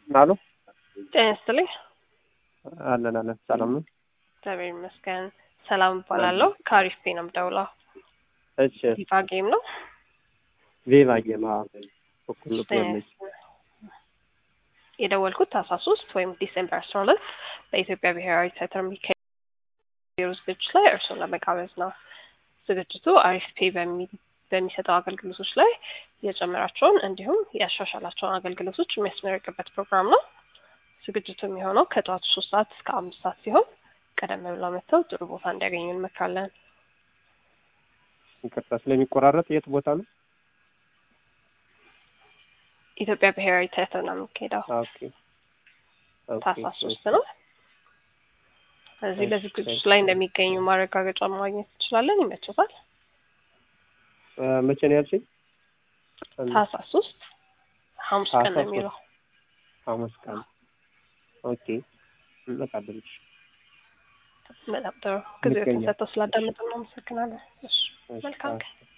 አሎ ጤና አለን ሰላም ነው። እግዚአብሔር ይመስገን። ሰላም እባላለሁ። ከአሪፍ ፔ ነው የምደውለው። እሺ ቪቫ ጌም ነው። ቪቫ ጌም በኩል ነው የደወልኩት ታህሳስ 3 ወይም ዲሴምበር 12 በኢትዮጵያ ብሔራዊ ቲያትር የሚካሄደው ዝግጅት ላይ እርሱን ለመጋበዝ ነው። ዝግጅቱ አሪፍ ፔ በሚሰጠው አገልግሎቶች ላይ የጨመራቸውን እንዲሁም ያሻሻላቸውን አገልግሎቶች የሚያስመረቅበት ፕሮግራም ነው። ዝግጅቱ የሚሆነው ከጠዋቱ 3 ሰዓት እስከ 5 ሰዓት ሲሆን ቀደም ብለው መጥተው ጥሩ ቦታ እንዲያገኙ እንመክራለን። ይቅርታ ስለሚቆራረጥ የት ቦታ ነው? ኢትዮጵያ ብሔራዊ ቲያትር ነው የሚካሄደው። ኦኬ ታህሳስ 3 ነው። እዚህ በዝግጅቱ ላይ እንደሚገኙ ማረጋገጫ ማግኘት እንችላለን። ይመችታል? መቼ ነው ያልሽኝ? ታህሳስ 3 ሐሙስ ቀን ነው የሚለው። ሐሙስ ቀን። ኦኬ እንመጣለን። በጣም ጥሩ ጊዜ ተሰጥቶ ስላዳመጥን እናመሰግናለን። እሺ መልካም ቀን።